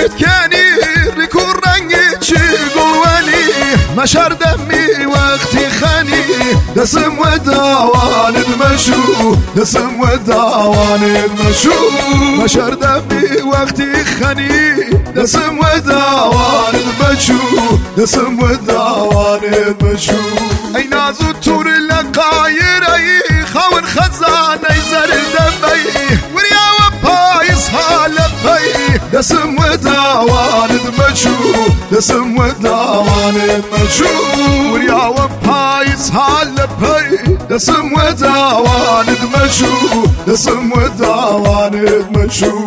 شريت كاني ريكون رنگي تشيقواني مشار دمي وقتي خاني دسم وداوان المشو دسم وداوان المشو مشار دمي وقتي خاني دسم وداوان المشو دسم وداوان المشو اي نازو التور اللقاير اي خاون خزاني زر دمي وريا وبايس هالبي دسم وداوان المشو دسم وداوان المشو وريا وبايس هالبي دسم وداوان المشو دسم وداوان المشو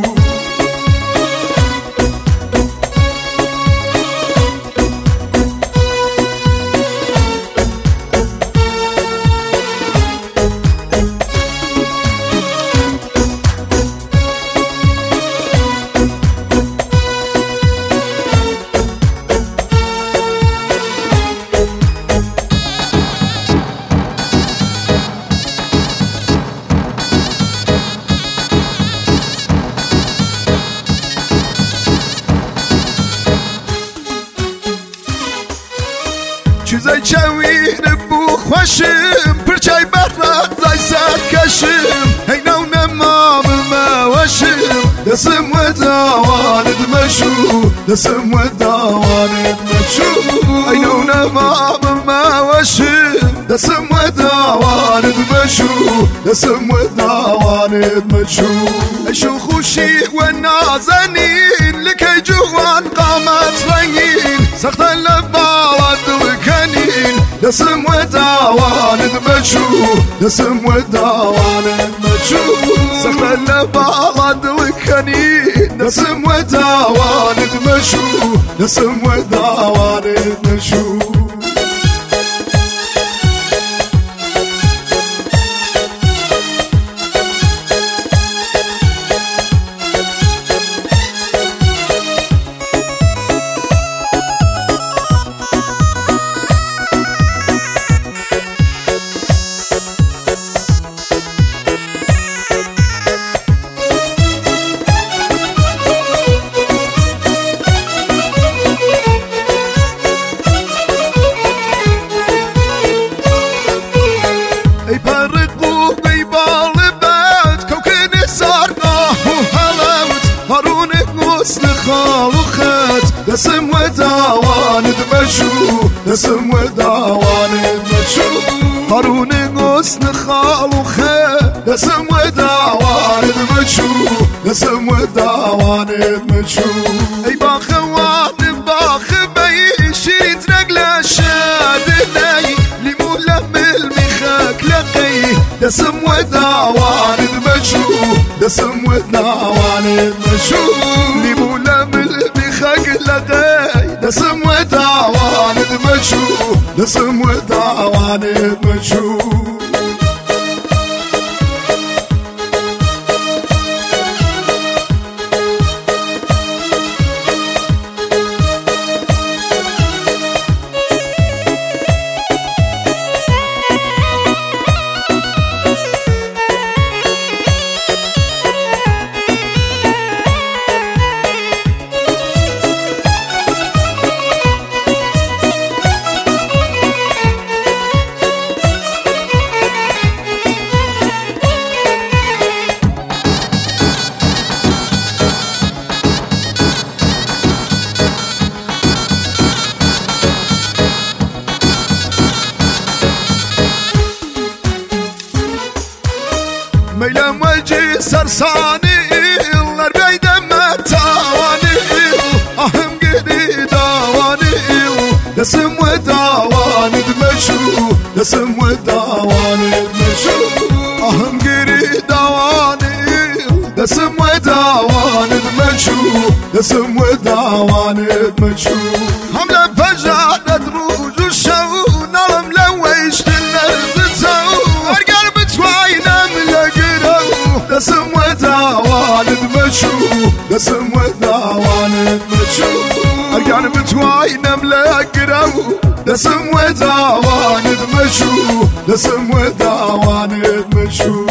زي چاوین بو خوشم پرچای برد زای سرکشم هینا و نمام موشم دسم و داوانت مشو دسم و داوانت مشو هینا و نمام موشم دسم و داوانت مشو دسم و داوانت مشو اشو خوشی و نازنین لکی جوان قامت رنگین سخت لبالت دسم وداوان المشو دسم وداوان المشو سخر اللبالد وكني دسم وداوان المشو دسم وداوان المشو دسم وداوان المشو دسم وداوان المشو قارون غصن خالوخه دسم وداوان المشو دسم وداوان المشو اي باخوان باخ بيشيت رجل شادني لمو لم المخاك لقي دسم وداوان المشو دسم وداوان المشو لمو لم لقي دسم وداوان المشو دسم وداوان المشو ميلم وجه سرساني الاربعي دم تاواني اهم قدي داواني دسم وداوان المشو دسم وداوان المشو اهم قدي داواني دسم وداوان المشو دسم وداوان المشو حملة فجأة ندروج الشو نظم لويش دسم وداوان المشو دسم وداوان المشو ارجع بتواين ملاقرو دسم وداوان المشو دسم وداوان المشو